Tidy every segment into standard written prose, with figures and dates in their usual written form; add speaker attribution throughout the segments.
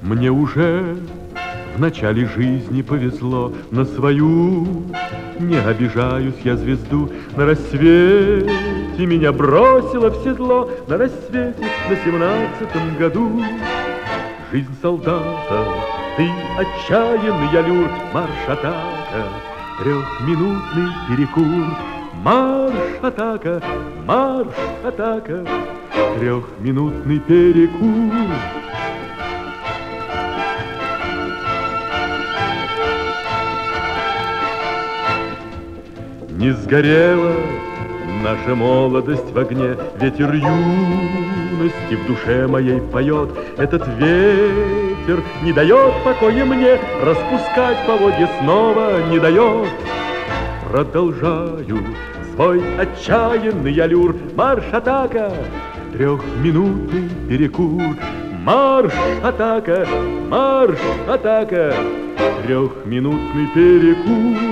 Speaker 1: Мне уже в начале жизни повезло на свою. Не обижаюсь я звезду. На рассвете меня бросило в седло. На рассвете на 17-м году. Жизнь солдата, ты отчаянный аллюр. Марш-атака, трехминутный перекур. Марш-атака, марш-атака, трехминутный перекур. Не сгорела наша молодость в огне, ветер юности в душе моей поет. Этот ветер не дает покоя мне, распускать поводья снова не дает. Продолжаю свой отчаянный аллюр. Марш-атака, трехминутный перекур. Марш-атака, марш-атака, трехминутный перекур.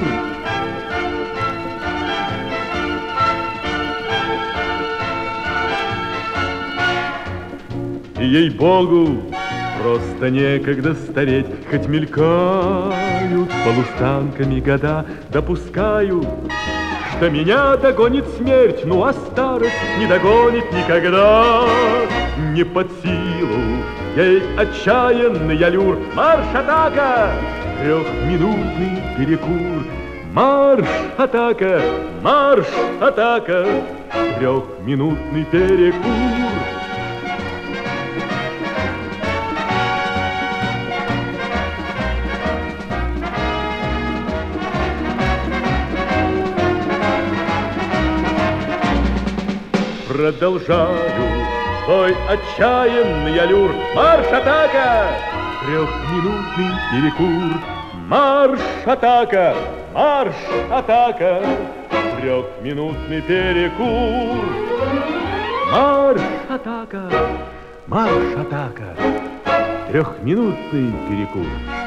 Speaker 1: И ей-богу, просто некогда стареть, хоть мелькают полустанками года. Допускаю, что меня догонит смерть, ну а старость не догонит никогда. Не под силу ей отчаянный аллюр. Марш-атака, трехминутный перекур. Марш-атака, марш-атака, трехминутный перекур. Продолжаю свой отчаянный аллюр. Марш-атака, трехминутный перекур. Марш-атака, марш-атака, трехминутный перекур. Марш-атака, марш-атака, трехминутный перекур.